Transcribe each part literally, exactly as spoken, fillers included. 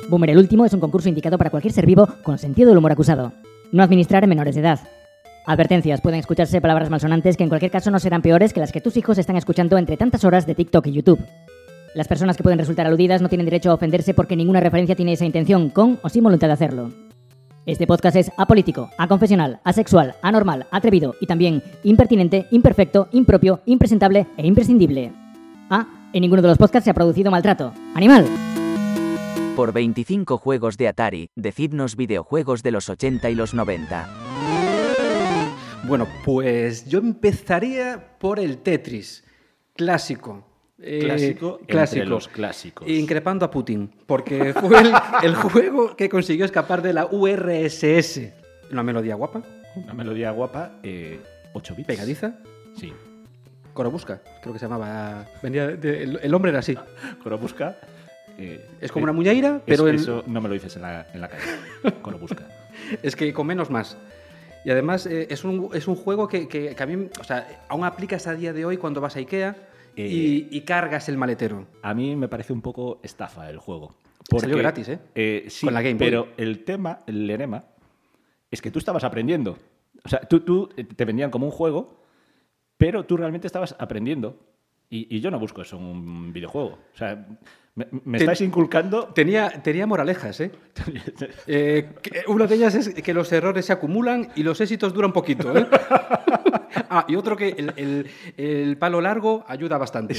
Boomer el Último es un concurso indicado para cualquier ser vivo con sentido del humor acusado. No administrar en menores de edad. Advertencias: pueden escucharse palabras malsonantes que en cualquier caso no serán peores que las que tus hijos están escuchando entre tantas horas de TikTok y YouTube. Las personas que pueden resultar aludidas no tienen derecho a ofenderse porque ninguna referencia tiene esa intención, con o sin voluntad de hacerlo. Este podcast es apolítico, aconfesional, asexual, anormal, atrevido y también impertinente, imperfecto, impropio, impresentable e imprescindible. Ah, en ninguno de los podcasts se ha producido maltrato. ¡Animal! Por veinticinco juegos de Atari, decidnos videojuegos de los ochenta y los noventa. Bueno, pues yo empezaría por el Tetris, clásico. Eh, clásico, clásico, entre los clásicos. Increpando a Putin, porque fue el, el juego que consiguió escapar de la U R S S. Una melodía guapa. Una melodía guapa, eh, ocho bits. Pegadiza. Sí. Korobusca, creo que se llamaba. Venía de, el, el hombre era así. Korobusca. Eh, es como una muñeira, pero... Eso, el... eso no me lo dices en la, en la calle. Korobusca. Es que con menos más. Y además eh, es, un, es un juego que, que, que a mí, o sea, aún aplicas a día de hoy cuando vas a Ikea eh, y, y cargas el maletero. A mí me parece un poco estafa el juego. Porque, salió gratis, ¿eh? eh sí, con la Game Boy. Pero el tema, el enema, es que tú estabas aprendiendo. O sea, tú, tú te vendían como un juego, pero tú realmente estabas aprendiendo. Y, y yo no busco eso en un videojuego. O sea, me, me estáis inculcando... Tenía, tenía moralejas, ¿eh? eh que una de ellas es que los errores se acumulan y los éxitos duran poquito, ¿eh? Ah, y otro que el, el, el palo largo ayuda bastante.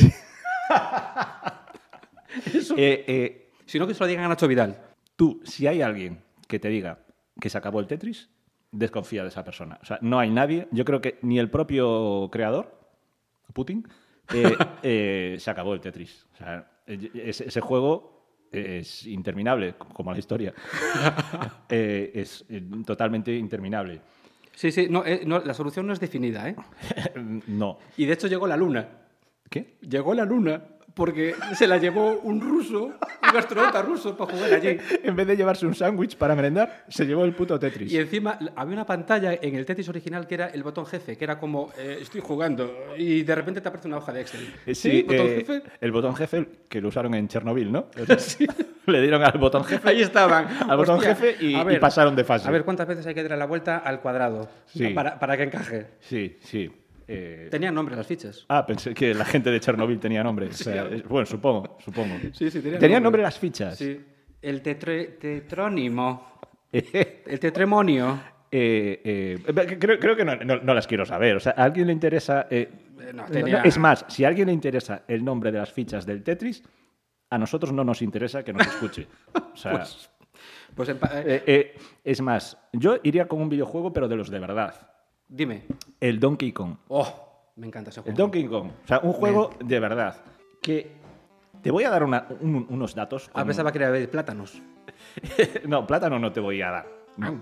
Eso, eh, eh, si no, que se lo digan a Nacho Vidal. Tú, si hay alguien que te diga que se acabó el Tetris, desconfía de esa persona. O sea, no hay nadie. Yo creo que ni el propio creador, Putin... Eh, eh, se acabó el Tetris. O sea, ese, ese juego es interminable, como la historia. eh, es eh, totalmente interminable. Sí, sí, no, eh, no, la solución no es definida, ¿eh? No. Y de hecho llegó la luna. ¿Qué? Llegó la luna porque se la llevó un ruso, un astronauta ruso, para jugar allí. En vez de llevarse un sándwich para merendar, se llevó el puto Tetris. Y encima había una pantalla en el Tetris original que era el botón jefe, que era como, eh, estoy jugando, y de repente te aparece una hoja de Excel. Sí, ¿Sí? ¿Botón eh, jefe? El botón jefe que lo usaron en Chernobyl, ¿no? O sea, sí. Le dieron al botón jefe. Ahí estaban. Al botón Hostia, jefe y, ver, y pasaron de fase. A ver cuántas veces hay que dar la vuelta al cuadrado sí. para, para que encaje. Sí, sí. Eh... Tenían nombre las fichas. Ah, pensé que la gente de Chernobyl tenía nombre. O sea, sí, bueno, supongo, supongo. Sí, sí, tenían ¿Tenían nombre. nombre las fichas? Sí. El tetre, tetrónimo. El tetremonio. Eh, eh, creo, creo que no, no, no las quiero saber. O sea, ¿a alguien le interesa...? Eh, no, tenía... Es más, si a alguien le interesa el nombre de las fichas del Tetris, a nosotros no nos interesa que nos escuche. O sea, pues, pues en... eh, eh, es más, yo iría con un videojuego, pero de los de verdad. Dime. El Donkey Kong. Oh, me encanta ese juego. El Donkey Kong. O sea, un juego Bien. de verdad. Que te voy a dar una, un, unos datos. Con... Ah, pensaba que era plátanos. No, plátano no te voy a dar. No.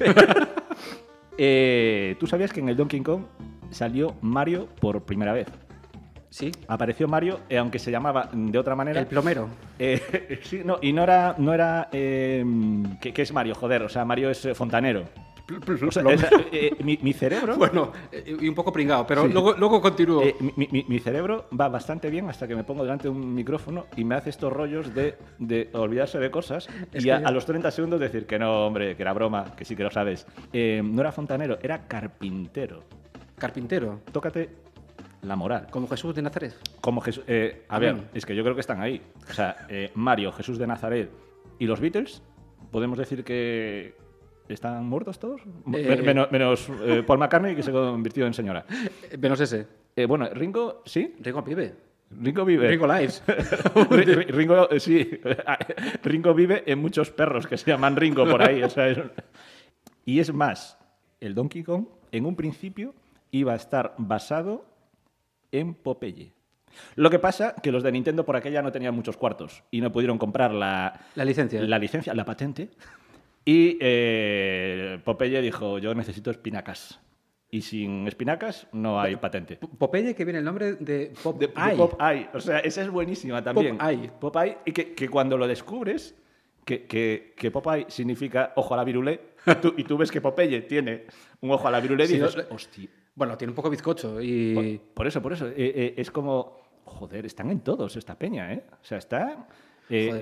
eh, ¿Tú sabías que en el Donkey Kong salió Mario por primera vez? Sí. Apareció Mario, eh, aunque se llamaba de otra manera. El plomero. Eh, sí, no, y no era... No era eh, ¿qué, ¿Qué es Mario? Joder, o sea, Mario es eh, fontanero. O sea, es, eh, mi, mi cerebro... Bueno, eh, y un poco pringado, pero sí. luego, luego continúo. Eh, mi, mi, mi cerebro va bastante bien hasta que me pongo delante de un micrófono y me hace estos rollos de, de olvidarse de cosas es y a, yo... a los treinta segundos decir que no, hombre, que era broma, que sí que lo sabes. Eh, no era fontanero, era carpintero. ¿Carpintero? Tócate la moral. ¿Como Jesús de Nazaret? Como Jesús... Eh, a ver, es que yo creo que están ahí. O sea, eh, Mario, Jesús de Nazaret y los Beatles, podemos decir que... ¿Están muertos todos? Eh, menos menos eh, Paul McCartney, que se convirtió en señora. Menos ese. Eh, bueno, Ringo, ¿sí? Ringo vive. Ringo vive. Ringo Lives. Ringo, sí. Ringo vive en muchos perros que se llaman Ringo por ahí. O sea, es... Y es más, el Donkey Kong, en un principio, iba a estar basado en Popeye. Lo que pasa que los de Nintendo por aquella no tenían muchos cuartos y no pudieron comprar la... La licencia. La licencia, la patente... Y eh, Popeye dijo, yo necesito espinacas. Y sin espinacas no hay patente. Popeye, que viene el nombre de Pop de, de Pop Eye. O sea, esa es buenísima también. Pop Eye. Pop Eye. Y que, que cuando lo descubres, que, que, que Pop Eye significa ojo a la virulé, y tú, y tú ves que Popeye tiene un ojo a la virulé y sí, dices, no, hostia. Bueno, tiene un poco bizcocho y... Por, por eso, por eso. Eh, eh, es como, joder, están en todos esta peña, ¿eh? O sea, está... Eh,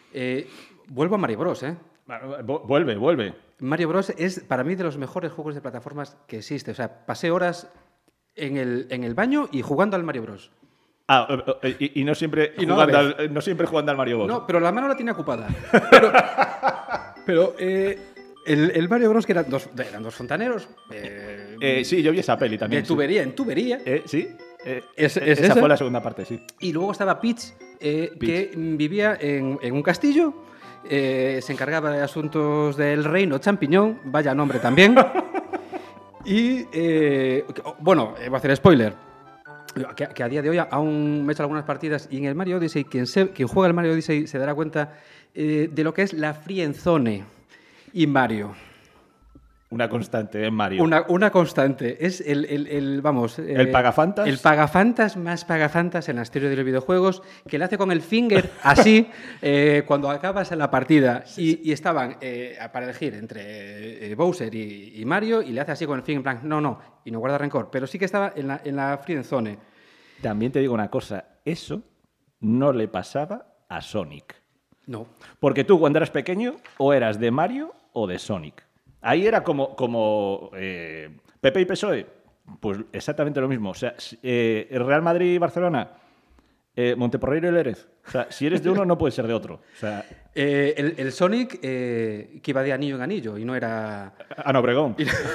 Eh, vuelvo a Mario Bros, ¿eh? Vuelve, vuelve. Mario Bros es para mí de los mejores juegos de plataformas que existe. O sea, pasé horas en el, en el baño y jugando al Mario Bros. Ah, y, y no siempre y no, jugando al, no siempre jugando al Mario Bros. No, pero la mano la tenía ocupada. Pero, pero eh, el, el Mario Bros, que eran dos, eran dos fontaneros. Eh, eh, sí, yo vi esa peli también. De tubería sí. en tubería. Eh, sí. Eh, es, es esa esa fue la segunda parte, sí. Y luego estaba Peach, eh, Peach. que vivía en, en un castillo, eh, se encargaba de asuntos del reino champiñón, vaya nombre también. Y, eh, bueno, voy a hacer spoiler, que, que a día de hoy aún me he hecho algunas partidas y en el Mario Odyssey, quien, se, quien juega el Mario Odyssey se dará cuenta eh, de lo que es la friendzone y Mario. Una constante en Mario. Una, una constante. Es el, el, el vamos... Eh, ¿El pagafantas? El pagafantas más pagafantas en la historia de los videojuegos, que le hace con el finger así eh, cuando acabas la partida. Y, y estaban eh, para elegir entre eh, Bowser y, y Mario, y le hace así con el finger en plan, no, no, y no guarda rencor. Pero sí que estaba en la, en la friendzone. También te digo una cosa, eso no le pasaba a Sonic. No. Porque tú cuando eras pequeño o eras de Mario o de Sonic. Ahí era como, como eh, P P y P S O E, pues exactamente lo mismo. O sea, eh, Real Madrid y Barcelona, eh, Monteporreiro y Lérez. O sea, si eres de uno no puedes ser de otro. O sea, eh, el, el Sonic eh, que iba de anillo en anillo y no era... Ana Obregón.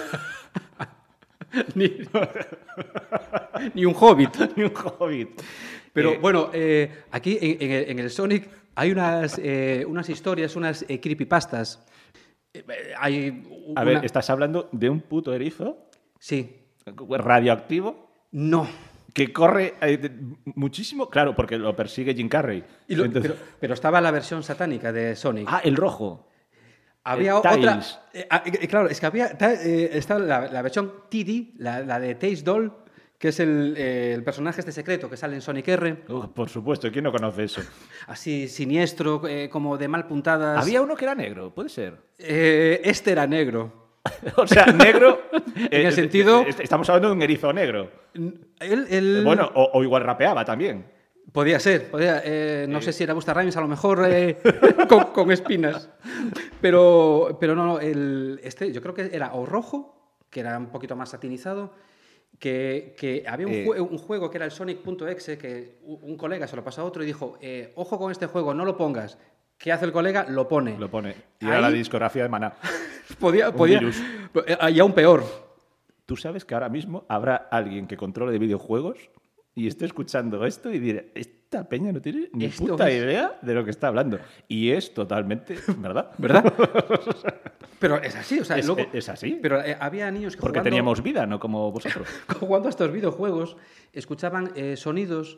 ni, ni un hobbit. Ni un hobbit. Pero eh, bueno, eh, aquí en, en, el, en el Sonic hay unas, eh, unas historias, unas eh, creepypastas. Hay una... A ver, ¿estás hablando de un puto erizo? Sí. ¿Radioactivo? No. Que corre eh, muchísimo, claro, porque lo persigue Jim Carrey. Y lo, Entonces... pero, pero estaba la versión satánica de Sonic. Ah, el rojo. Había el otra... Eh, eh, claro, es que había... Eh, estaba la, la versión T D, la, la de Tails Doll, que es el, eh, el personaje este secreto que sale en Sonic R. Oh, por supuesto, ¿quién no conoce eso? Así siniestro, eh, como de mal puntadas. Había uno que era negro, puede ser. Eh, este era negro. O sea, negro... en el eh, sentido... Eh, estamos hablando de un erizo negro. Él, él... Bueno, o, o igual rapeaba también. Podía ser, podía, eh, no eh. sé si era Busta Rhymes, a lo mejor eh, con, con espinas. Pero, pero no, no, el, este yo creo que era o rojo, que era un poquito más satinizado, que, que había un, eh. jue- un juego que era el Sonic.exe, que un colega se lo pasó a otro y dijo, eh, ojo con este juego, no lo pongas. ¿Qué hace el colega? Lo pone. Lo pone. Y Ahí... era la discografía de Maná. podía, un podía, virus. Y aún peor. Tú sabes que ahora mismo habrá alguien que controle de videojuegos y esté escuchando esto y dirá, esta peña no tiene ni Esto puta es... idea de lo que está hablando. Y es totalmente, ¿verdad? ¿Verdad? Pero es así, o sea, es, luego, es así. Pero eh, había niños que Porque jugando, teníamos vida, no como vosotros. jugando a estos videojuegos, escuchaban eh, sonidos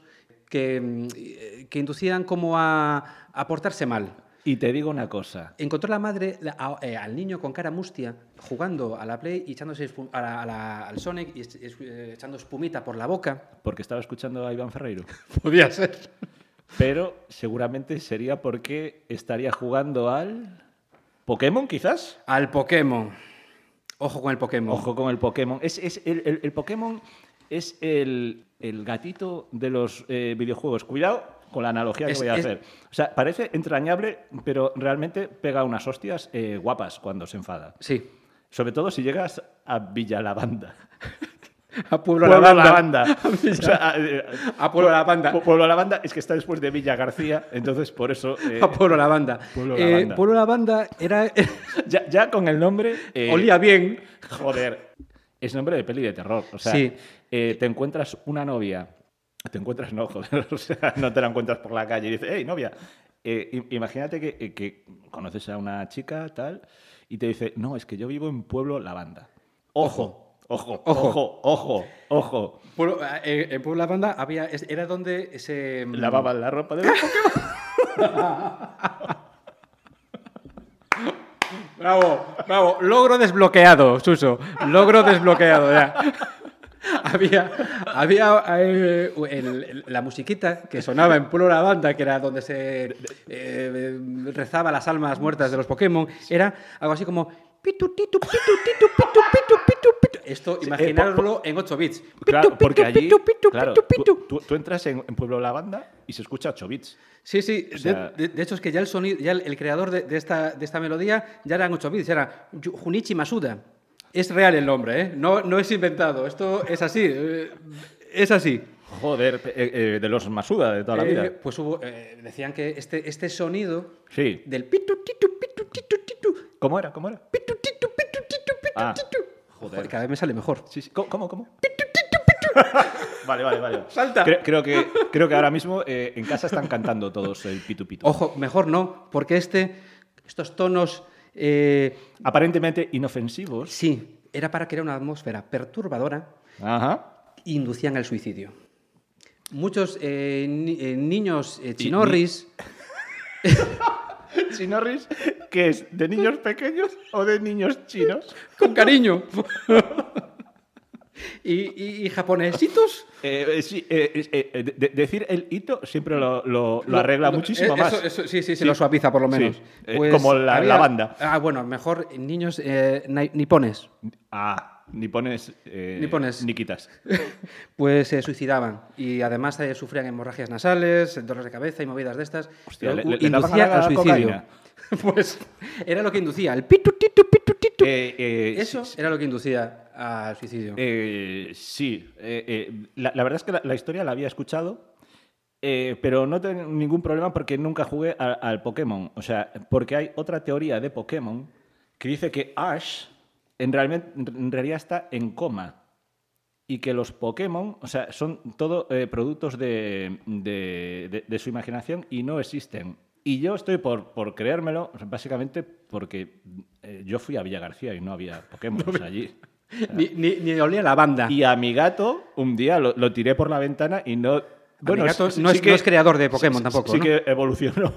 que, que inducían como a, a portarse mal. Y te digo una cosa. Encontró la madre la, a, eh, al niño con cara mustia jugando a la Play y echándose a la, a la, al Sonic y es, es, eh, echando espumita por la boca. Porque estaba escuchando a Iván Ferreiro. Podía ser. Pero seguramente sería porque estaría jugando al Pokémon, quizás. Al Pokémon. Ojo con el Pokémon. Ojo con el Pokémon. Es, es el, el, el Pokémon es el, el gatito de los eh, videojuegos. Cuidado con la analogía que es, voy a es... hacer. O sea, parece entrañable, pero realmente pega unas hostias eh, guapas cuando se enfada. Sí. Sobre todo si llegas a Villalavanda. A Pueblo, Pueblo Lavanda. Lavanda. A, o sea, a, a Pueblo Lavanda. Pueblo Lavanda es que está después de Villa García, entonces por eso... Eh, a Pueblo Lavanda. Pueblo eh, Lavanda. Pueblo Lavanda era... ya, ya con el nombre... Eh, olía bien. Joder. Es nombre de peli de terror. O sea, sí. eh, te encuentras una novia... Te encuentras, no, joder, o sea, no te la encuentras por la calle y dices, hey, novia, eh, imagínate que, que conoces a una chica, tal, y te dice, no, es que yo vivo en Pueblo Lavanda. Ojo. Ojo, ojo, ojo, ojo, ojo. Pueblo, eh, en Pueblo Lavanda había, era donde se... Lavaban la ropa de los Pokémon. Bravo, bravo. Logro desbloqueado, Suso. Logro desbloqueado, ya. Había, había eh, el, la musiquita que sonaba en Pueblo Lavanda, que era donde se eh, rezaba las almas muertas de los Pokémon, era algo así como... Pitu, titu, pitu, titu, pitu, pitu, pitu, pitu. Esto, Sí, imaginároslo en ocho bits. Claro, Pitu, porque pitu, allí, pitu, pitu, claro, pitu, tú, pitu. tú- tú entras en, en Pueblo Lavanda y se escucha ocho bits. Sí, sí. O sea- de, de- de hecho, es que ya el sonido, ya el, el creador de, de esta, de esta melodía ya eran ocho bits, era Yu- Junichi Masuda. Es real el nombre, ¿eh? No, no es inventado. Esto es así. eh, Es así. Joder, eh, eh, de los Masuda de toda la Eh, vida. Pues hubo, eh, decían que este, este sonido Sí. del pitu, titu, pitu, titu, titu, ¿Cómo era? ¿Cómo era? pitu, titu, pitu, titu, pitu, Ah, titu. joder. Cada vez me sale mejor. Sí, sí. ¿Cómo? ¿Cómo? cómo? Vale, vale, vale. Salta. Creo, creo que, creo que ahora mismo eh, en casa están cantando todos el pitu pitu. Ojo, mejor no, porque este, estos tonos, eh, Aparentemente inofensivos. sí, era para crear una atmósfera perturbadora Ajá. e inducían al suicidio. Muchos eh, ni- eh, niños eh, chinorris, Chinorris, ¿qué es? ¿De niños pequeños o de niños chinos? con cariño, y, y- y japonesitos, Eh, eh, sí, eh, eh, eh, de- de- decir el hito siempre lo, lo- lo arregla Lo- muchísimo eh, más. eso- eso- sí, sí, se lo suaviza por lo Sí, menos. eh, como la- la banda. Ah, bueno, mejor niños eh, nai- nipones. Ah, ni pones. Eh, Nipones. Ni quitas. Pues se suicidaban y además eh, sufrían hemorragias nasales, dolores de cabeza y movidas de estas. Hostia, Pero, le- uh, le- le daban inducía a la al suicidio. cocaína. Pues era lo que inducía. El pitu, titu, pitu, titu. Eh, eh, Eso sí, era lo que inducía al suicidio. Eh, sí, eh, eh, la, la verdad es que la, la historia la había escuchado, eh, pero no tengo ningún problema porque nunca jugué a- al Pokémon. O sea, porque hay otra teoría de Pokémon que dice que Ash en, realmente, en realidad está en coma y que los Pokémon, o sea, son todo eh, productos de, de- de- de su imaginación y no existen. Y yo estoy por, por creérmelo, básicamente porque eh, yo fui a Villa García y no había Pokémon allí. Ni, ni, ni olía la banda. Y a mi gato, un día lo, lo tiré por la ventana y no. Bueno, gato sí- no, sí es, que- no es creador de Pokémon sí- tampoco. Sí ¿no? que evolucionó.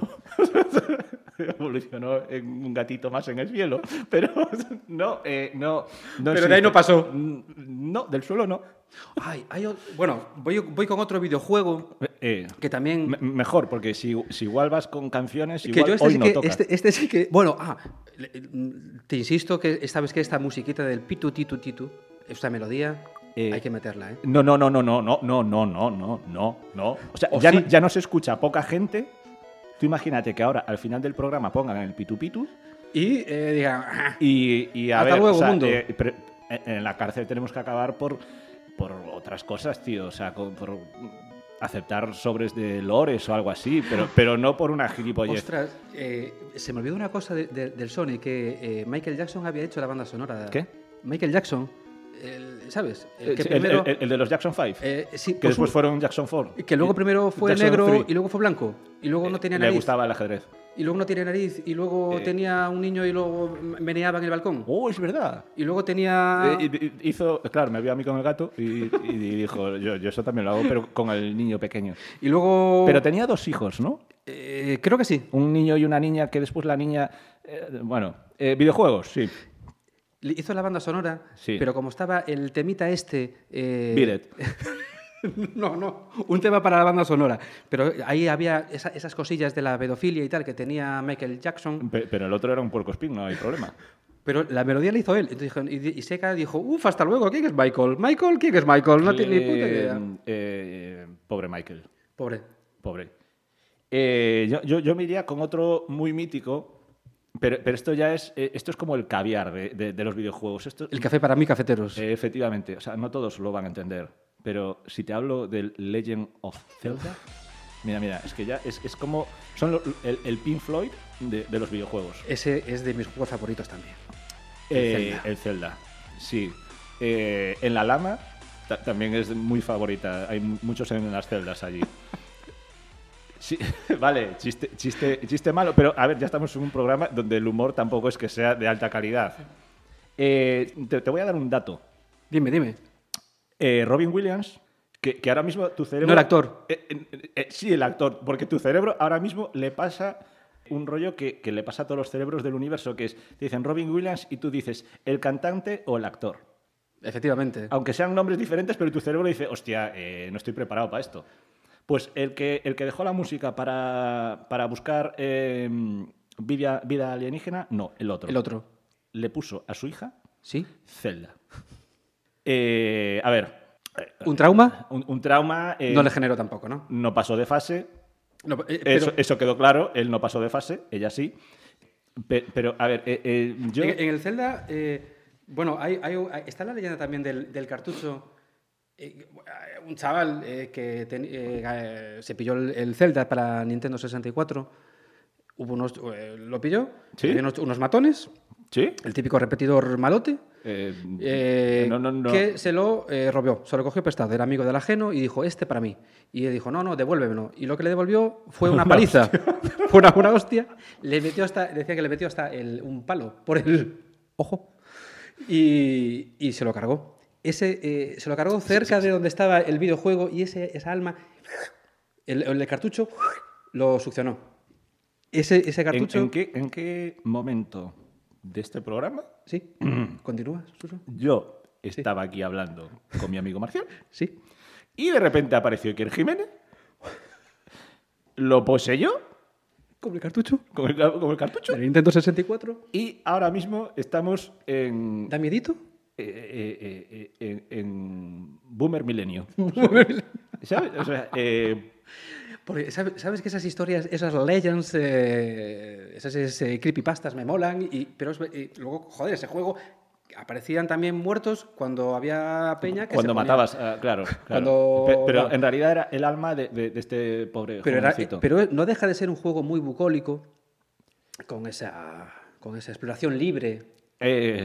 Evolucionó en un gatito más en el cielo. Pero no, eh, no, no. Pero de ahí no pasó. No, del suelo no. Ay, hay o- bueno, voy, voy con otro videojuego Eh, que también. me- mejor, porque si, si igual vas con canciones, que igual yo este hoy sí no que, toca. este, este sí que. Bueno, ah, le- te insisto que esta vez que esta musiquita del pitu titu titu, esta melodía, Eh, hay que meterla, ¿eh? No, no, no, no, no, no, no, no, no, no, no, no. O sea, ¿O ya, sí? no, ya no se escucha poca gente. Tú imagínate que ahora al final del programa pongan el pitu pitu Y eh, digan. "Ah". y, y a Hasta ver, luego, o sea, mundo. eh, pero en la cárcel tenemos que acabar por, por otras cosas, tío. O sea, con- por aceptar sobres de lores o algo así, pero, pero no por una gilipollez. Ostras, eh, se me olvidó una cosa de- de- del Sony, que eh, Michael Jackson había hecho la banda sonora. ¿Qué? Michael Jackson, el- ¿sabes? El que El, primero. el- el de los Jackson cinco, eh, sí, que pues después un- fueron Jackson cuatro. que luego primero fue Jackson negro tres. y luego fue blanco. Y luego no tenía Le nariz. gustaba el ajedrez. Y luego no tenía nariz. Y luego Eh. tenía un niño y luego meneaba en el balcón. Oh, es verdad. Y luego tenía. Eh, y- y- hizo, claro, me vio a mí con el gato y, y dijo, yo, yo eso también lo hago, pero con el niño pequeño. Y luego. Pero tenía dos hijos, ¿no? eh, creo que sí. Un niño y una niña, que después la niña... eh, bueno, eh, videojuegos, sí. Le hizo la banda sonora, Sí. pero como estaba el temita este. Eh, Beat it. No, no, un tema para la banda sonora. Pero ahí había esa- esas cosillas de la pedofilia y tal que tenía Michael Jackson. Pe- Pero el otro era un puercoespín, no hay problema. Pero la melodía la hizo él. Entonces, dijo- y, y Seca dijo, uff, hasta luego, ¿quién es Michael? ¿Michael? ¿Quién es Michael? No tiene ni puta idea. Eh, eh, pobre Michael, Pobre. pobre. Eh, yo, yo, yo me iría con otro muy mítico, pero, pero esto ya es, eh, esto es como el caviar de, de- de los videojuegos. Esto, El café para mí, cafeteros. Eh, efectivamente, o sea, no todos lo van a entender, pero si te hablo del Legend of Zelda, mira, mira, es que ya es, es como, son lo- el, el Pink Floyd de, de los videojuegos. Ese es de mis juegos favoritos también. El Eh, Zelda. el Zelda, sí. Eh, en la Lama ta- también es muy favorita, hay mu- muchos en las celdas allí. Sí, vale, chiste, chiste, chiste malo, pero a ver, ya estamos en un programa donde el humor tampoco es que sea de alta calidad. Eh, te, te voy a dar un dato. Dime, dime. Eh, Robin Williams, que, que ahora mismo tu cerebro... No el actor. Eh, eh, eh, sí, el actor, porque tu cerebro ahora mismo le pasa un rollo que, que le pasa a todos los cerebros del universo, que es, te dicen Robin Williams y tú dices el cantante o el actor. Efectivamente. Aunque sean nombres diferentes, pero tu cerebro dice, hostia, eh, no estoy preparado para esto. Pues el que, el que dejó la música para, para buscar eh, vida, vida alienígena, no, el otro. El otro. le puso a su hija ¿Sí? Zelda. Eh, a ver. ¿Un trauma? Un, un trauma. Eh, No le generó tampoco, ¿no? No pasó de fase. No, eh, pero Eso, eso quedó claro. Él no pasó de fase, ella sí. Pe- Pero, a ver, eh, eh, yo. en, en el Zelda, eh, bueno, hay, hay, hay- está la leyenda también del, del cartucho. Eh, un chaval eh, que ten- eh, eh, se pilló el, el Zelda para Nintendo sesenta y cuatro. Hubo unos, eh, lo pilló, ¿Sí? había unos, unos matones, ¿Sí? el típico repetidor malote. Eh, Eh, no, no, no. que se lo eh, robió, se lo cogió prestado, era amigo del ajeno y dijo, este para mí. Y él dijo, no, no, devuélvemelo. Y lo que le devolvió fue una paliza, fue una, una hostia. Le metió hasta, decía que le metió hasta el, un palo por el ojo y, y se lo cargó. Ese, eh, se lo cargó cerca de donde estaba el videojuego y ese, esa alma, el, el cartucho, lo succionó. Ese, ese ¿En, cartucho... en qué, ¿En qué momento de este programa Sí, continúa, Suso. yo estaba aquí hablando con mi amigo Marcial Sí. y de repente apareció Iker Jiménez, lo poseyó ¿Como el cartucho? con el, con el cartucho ¿El Nintendo sesenta y cuatro? y ahora mismo estamos en, ¿Da miedito? eh, eh, eh, eh, en, en Boomer Milenio. ¿Sabes? O sea, eh, Porque sabe- sabes que esas historias, esas legends, eh, esas eh, creepypastas me molan, y, pero es- y luego, joder, ese juego aparecían también muertos cuando había peña que cuando se ponía- matabas, ah, claro. claro. Cuando- Pe- Pero claro. en realidad era el alma de, de- de este pobre Pero, era- jovencito. pero no deja de ser un juego muy bucólico, con esa, con esa exploración libre, Eh,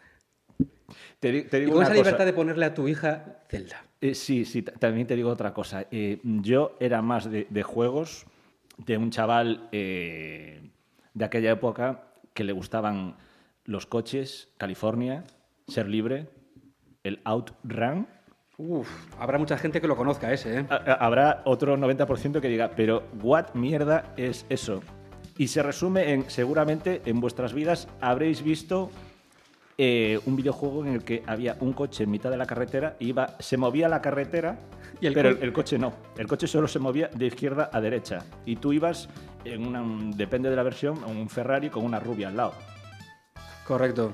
te, di- te y digo con una esa cosa. libertad de ponerle a tu hija Zelda. Eh, sí, sí, ta- también te digo otra cosa. Eh, yo era más de, de juegos de un chaval eh, de aquella época que le gustaban los coches, California, ser libre, el Outrun. Uf, habrá mucha gente que lo conozca ese, ¿eh? Ha- ha- Habrá otro noventa por ciento que diga, pero ¿what mierda es eso? Y se resume en, seguramente en vuestras vidas habréis visto eh, un videojuego en el que había un coche en mitad de la carretera, iba, se movía la carretera, ¿Y el pero co- el, el coche no. El coche solo se movía de izquierda a derecha. Y tú ibas en una, un- depende de la versión, en un Ferrari con una rubia al lado. Correcto.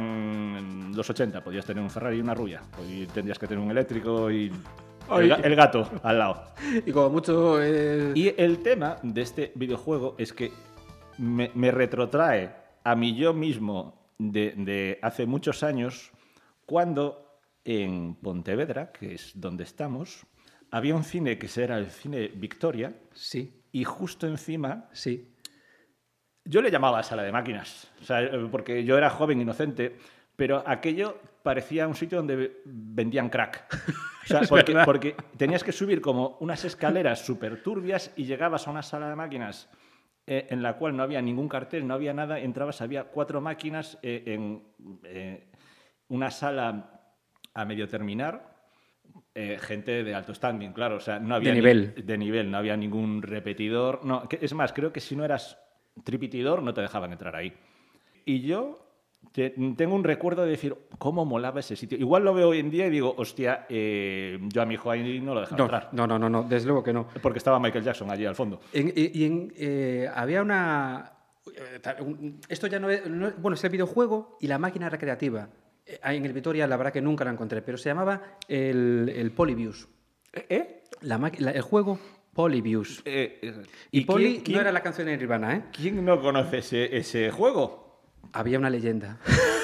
Eran los ochenta, podías tener un Ferrari y una rubia. Hoy tendrías que tener un eléctrico y Ay. el, ga- el gato al lado. Y como mucho... eh, Y el tema de este videojuego es que me, me retrotrae a mí yo mismo de, de hace muchos años, cuando en Pontevedra, que es donde estamos, había un cine que era el cine Victoria, Sí, y justo encima, sí. yo le llamaba sala de máquinas, o sea, porque yo era joven, inocente, pero aquello parecía un sitio donde vendían crack. O sea, Es porque, verdad. porque tenías que subir como unas escaleras súper turbias y llegabas a una sala de máquinas eh, en la cual no había ningún cartel, no había nada, entrabas, había cuatro máquinas eh, en eh, una sala a medio terminar, eh, gente de alto standing, claro, o sea, no había De ni- nivel. de nivel, no había ningún repetidor, no, que- es más, creo que si no eras tripitidor no te dejaban entrar ahí. Y yo te- tengo un recuerdo de decir, ¿cómo molaba ese sitio? Igual lo veo hoy en día y digo, hostia, eh, yo a mi hijo ahí no lo dejaba No, entrar. no, no, no, no, desde luego que no. Porque estaba Michael Jackson allí al fondo. En- y y en, eh, había una... eh, ta- un- Esto ya no es, no es- Bueno, es el videojuego y la máquina recreativa. Eh, En el Vitoria la verdad que nunca la encontré, pero se llamaba el, el Polybius. ¿Eh? La maqui- la- el juego Polybius. Eh, eh, Y, Poly quién, quién- no era la canción de Nirvana, ¿eh? quién no conoce ese, ese juego? Había una leyenda.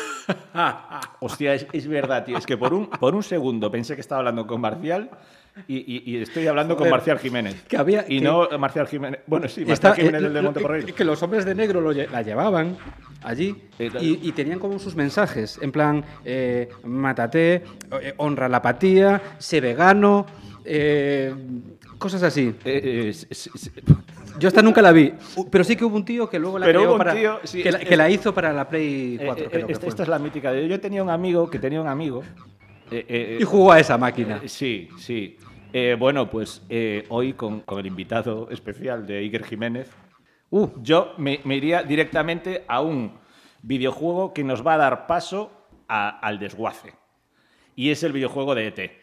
Hostia, es, es verdad, tío. Es que por un, por un segundo pensé que estaba hablando con Marcial y, y- y estoy hablando con Joder, Marcial Jiménez. que había- y que- no Marcial Jiménez. Bueno, sí, Marcial Está- Jiménez, eh, el de lo- Monteporreiro. que los hombres de negro lo lle- la llevaban allí Eh, y, y tenían como sus mensajes, en plan, eh, mátate, eh, honra la apatía, sé vegano, eh, cosas así. Eh, eh, s- s- s- Yo esta nunca la vi, u- pero sí que hubo un tío que luego la Pero creó hubo un para, tío, sí, que, la, es- que la hizo para la Play eh, cuatro, eh, creo que esta, fue. esta es la mítica. de- Yo tenía un amigo que tenía un amigo. eh, eh, Y jugó a esa máquina. eh, sí, sí. Eh, bueno, pues eh, hoy con, con el invitado especial de Iker Jiménez, Uh, yo me, me iría directamente a un videojuego que nos va a dar paso a- al desguace. Y es el videojuego de E T.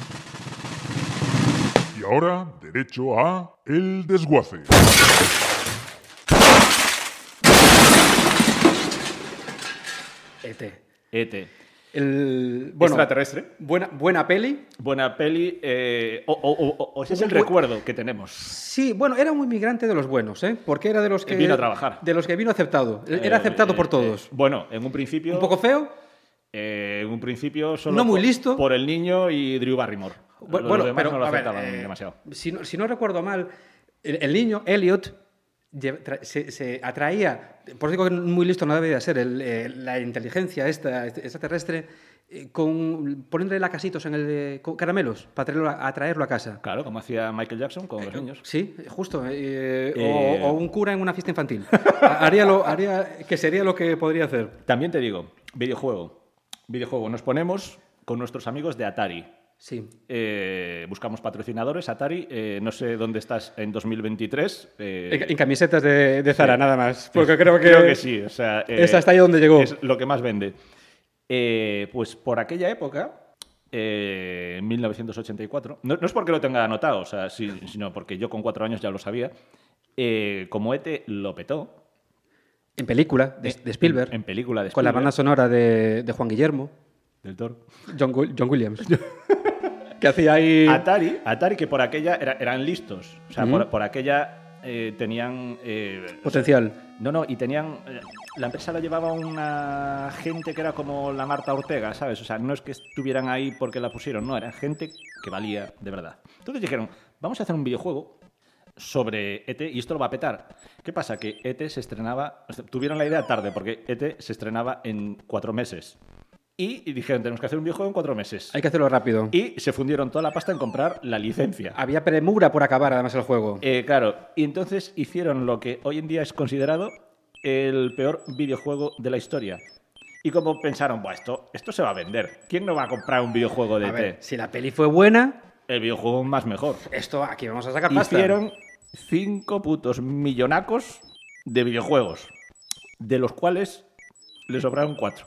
Y ahora, derecho a el desguace. E T. E T. El, bueno, Extraterrestre. Buena, buena peli. Buena peli. Eh, o, o, o, o ese es el Bu- recuerdo que tenemos. Sí, bueno, era un inmigrante de los buenos, ¿eh? Porque era de los que... Vino a trabajar. De los que vino aceptado. Era Eh, aceptado eh, por todos. eh, bueno, en un principio... Un poco feo. Eh, en un principio solo No muy por, listo. por el niño y Drew Barrymore. Bu- Los Bueno, demás pero no lo a ver, aceptaban eh, demasiado. Si no, si no recuerdo mal, el, el niño, Elliot, lle- tra- se, se atraía, por eso digo que muy listo no debería ser, el, eh, la inteligencia esta extraterrestre, eh, con poniéndole lacasitos en el de, con caramelos para traerlo a, a traerlo a casa. Claro, como hacía Michael Jackson con los niños. Sí, justo. eh, Eh, o, o un cura en una fiesta infantil. haría, lo, haría que sería lo que podría hacer. También te digo, videojuego. Videojuego. Nos ponemos con nuestros amigos de Atari. Sí. Eh, buscamos patrocinadores. Atari, eh, no sé dónde estás en dos mil veintitrés. eh, En, en camisetas de, de Zara, nada más. Porque creo que, creo que sí. O sea, eh, es hasta ahí donde llegó. Es lo que más vende. Eh, pues por aquella época, eh, en mil novecientos ochenta y cuatro, no, no es porque lo tenga anotado, o sea, sí, sino porque yo con cuatro años ya lo sabía, eh, como E T lo petó. En película, de, de Spielberg. En, en película de Con la Spielberg. banda sonora de, de Juan Guillermo. Del Toro. John, Wi- John Williams. que hacía ahí... Atari, Atari, que por aquella era- eran listos. O sea, Mm. por, por aquella eh, tenían... eh, Potencial. No, no, y tenían... eh, La empresa la llevaba una gente que era como la Marta Ortega, ¿sabes? O sea, no es que estuvieran ahí porque la pusieron, no, era gente que valía de verdad. Entonces dijeron, vamos a hacer un videojuego sobre E T y esto lo va a petar. ¿Qué pasa? Que E T se estrenaba... o sea, tuvieron la idea tarde porque E T se estrenaba en cuatro meses. Y, y dijeron, tenemos que hacer un videojuego en cuatro meses. Hay que hacerlo rápido. Y se fundieron toda la pasta en comprar la licencia. Había premura por acabar, además, el juego. Eh, claro, y entonces hicieron lo que hoy en día es considerado el peor videojuego de la historia. Y como pensaron, Buah, esto, esto se va a vender. ¿Quién no va a comprar un videojuego de A E ver, T? si la peli fue buena, El videojuego más mejor. esto aquí vamos a sacar pasta. Hicieron cinco putos millonacos de videojuegos, de los cuales le sobraron cuatro.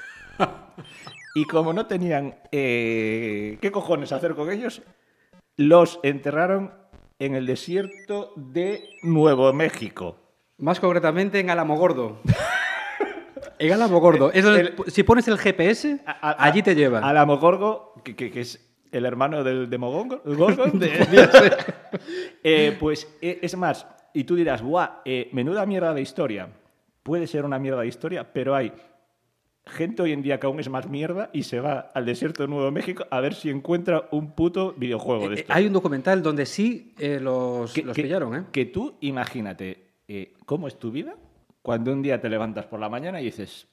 Y como no tenían eh, qué cojones hacer con ellos, los enterraron en el desierto de Nuevo México. Más concretamente en Alamogordo. en Alamogordo. Es donde, El- si pones el G P S, A- a- allí te lleva. Alamogorgo, que, que, que es el hermano del Demogorgon. Gorgon. Eh, pues eh, es más, y tú dirás, guau, eh, menuda mierda de historia. Puede ser una mierda de historia, pero hay gente hoy en día que aún es más mierda y se va al desierto de Nuevo México a ver si encuentra un puto videojuego de Eh, estos. Hay un documental donde sí eh, los, que, los que- pillaron, ¿eh? que tú imagínate eh, cómo es tu vida cuando un día te levantas por la mañana y dices,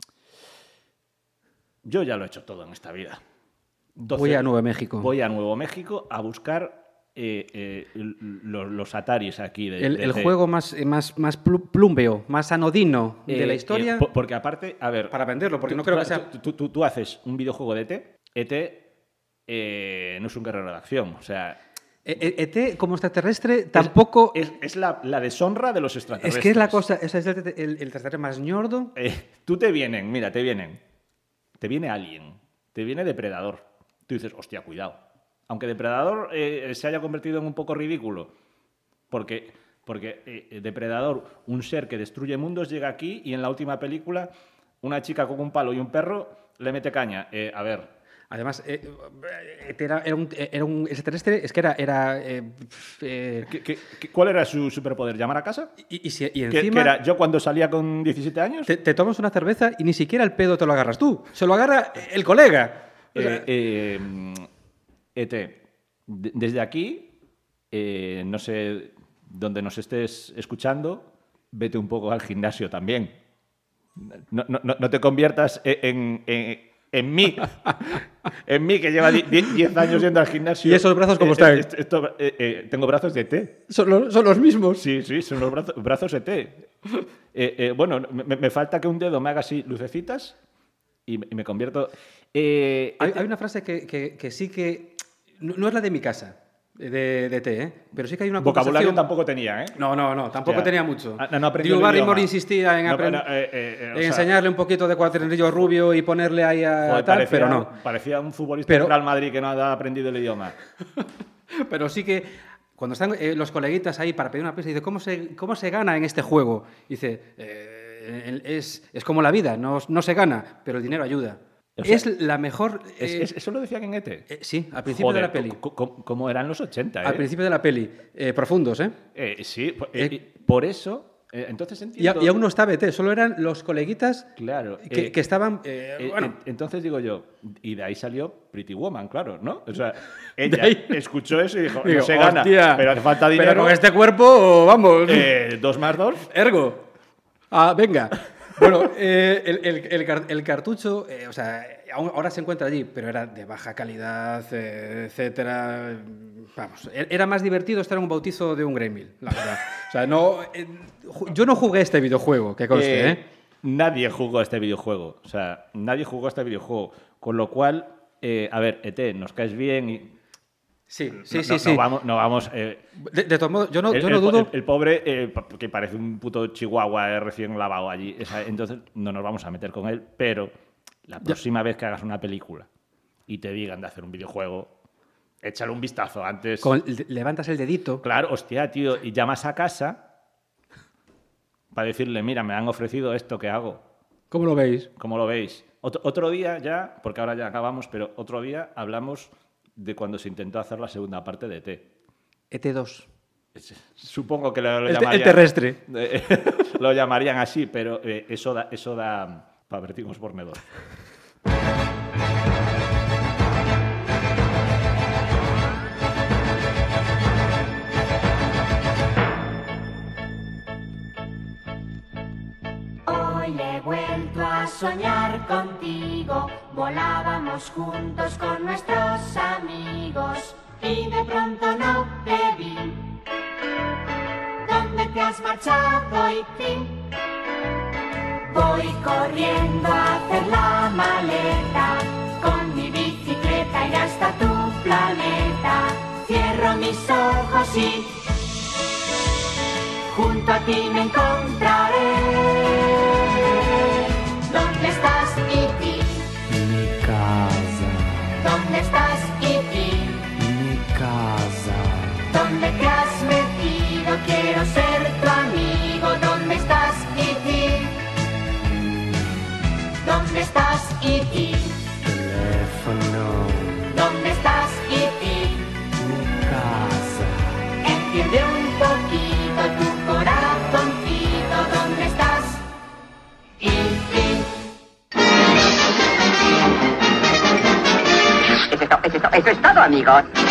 yo ya lo he hecho todo en esta vida. Doce- Voy a Nuevo México. Voy a Nuevo México a buscar eh, eh, l- los, los Ataris aquí. De, el de- el de- juego más, eh, más, más plu- plumbeo, más anodino de eh, la eh, historia po- porque aparte, a ver... para venderlo, porque tú- no creo tú- que sea... Tú, tú- tú haces un videojuego de E T. E T eh, no es un guerrero de acción. O sea, E- E- E T como extraterrestre tampoco... es, es la, la deshonra de los Es extraterrestres. que es la cosa, o sea, es el, el, el extraterrestre más ñordo. Eh, tú te vienen, mira, te vienen. Te viene Alien, te viene Depredador. Tú dices, hostia, cuidado. Aunque Depredador eh, se haya convertido en un poco ridículo. Porque, porque eh, Depredador, un ser que destruye mundos, llega aquí y en la última película, una chica con un palo y un perro le mete caña. Eh, a ver, Además, eh, eh, era, era, un, era un extraterrestre, es que era... era eh, eh, ¿qué- qué- qué- ¿cuál era su superpoder? ¿Llamar a casa? y, y si- y ¿Qué, encima qué era? ¿Yo cuando salía con diecisiete años? te, te tomas una cerveza y ni siquiera el pedo te lo agarras tú, se lo agarra el colega. O sea, Eh, eh, mm, E T, de- desde aquí, eh, no sé dónde nos estés escuchando, vete un poco al gimnasio también. No, no- no- no te conviertas en, en, en mí, en mí que lleva diez años yendo al gimnasio. ¿Y esos brazos cómo Eh, están? eh, esto- eh, eh, tengo brazos de E T. son, los, son los mismos. Sí, sí, son los brazos, brazos E T. Eh, eh, bueno, me, me falta que un dedo me haga así lucecitas y me, y me convierto... Eh, Hay, E T hay una frase que, que- que sí que... No, no es la de mi casa, de, de T, ¿eh? Pero sí que hay una vocabulario conversación- tampoco tenía, ¿eh? No, no, no, tampoco Hostia. tenía mucho. Ah, no, no aprendí Drew el Barrymore idioma. insistía en, No, aprender- pero, eh, eh, eh, o en sea, enseñarle un poquito de cuaternillo rubio y ponerle ahí a joder, tal, parecía, pero no. Parecía un futbolista Pero- del Real Madrid que no ha aprendido el idioma. Pero sí que cuando están eh, los coleguitas ahí para pedir una pizza, dice, ¿cómo se, cómo se gana en este juego? Dice, eh, eh, es, es como la vida, no, no se gana, pero el dinero ayuda. O sea, es la mejor... Es, eh, es, ¿Eso lo decían en E T? Eh, sí, al principio Joder, de la peli. ¿Cómo, cómo eran los ochenta? ¿eh? Al principio de la peli. Eh, profundos, ¿eh? eh sí, por, Eh, eh, por eso... Eh, entonces entiendo... Y, y aún no estaba E T, solo eran los coleguitas claro, que, eh, que estaban... Eh, eh, bueno. Entonces digo yo, y de ahí salió Pretty Woman, claro, ¿no? O sea, ella ahí... escuchó eso y dijo, digo, no se gana, hostia, pero hace falta dinero. Pero con este cuerpo, vamos... Eh, dos más dos. Ergo. Ah, venga. Bueno, eh, el, el, el, el cartucho, eh, o sea, ahora se encuentra allí, pero era de baja calidad, eh, etcétera. Vamos, era más divertido estar en un bautizo de un Gremlin, la verdad. O sea, no, eh, yo no jugué este videojuego, que conste, ¿eh? ¿eh? Nadie jugó a este videojuego. O sea, nadie jugó a este videojuego. Con lo cual, eh, a ver, E T, nos caes bien y... Sí, sí, no, sí. No, sí. no vamos... No vamos eh, de, de todos modos, yo no, el, yo no el, dudo... El, el pobre, eh, que parece un puto chihuahua eh, recién lavado allí. Esa, entonces, no nos vamos a meter con él, pero la próxima ya. vez que hagas una película y te digan de hacer un videojuego, échale un vistazo antes. Con, levantas el dedito. Claro, hostia, tío, y llamas a casa para decirle, mira, me han ofrecido esto, ¿qué hago? ¿Cómo lo veis? ¿Cómo lo veis? Otro, otro día ya, porque ahora ya acabamos, pero otro día hablamos de cuando se intentó hacer la segunda parte de E T. E T dos. Supongo que lo, lo el, llamarían... El terrestre. Eh, lo llamarían así, pero eh, eso da, eso da para vertimos por medor. Hoy he vuelto a soñar contigo, volábamos juntos con nuestros amigos y de pronto no te vi. ¿Dónde te has marchado, y ti? Voy corriendo a hacer la maleta, con mi bicicleta iré hasta tu planeta. Cierro mis ojos y junto a ti me encontraré. ¿Dónde estás, E T? Mi casa. ¿Dónde estás, E T? Mi casa. ¿Dónde te has metido? Quiero ser tu amigo. ¿Dónde estás, E T? ¿Dónde estás, E T? Teléfono. ¿Dónde estás, E T? Mi casa. Entiende un poquito tu corazoncito. ¿Dónde estás, E T? Eso es todo, eso es todo, eso es todo, amigos.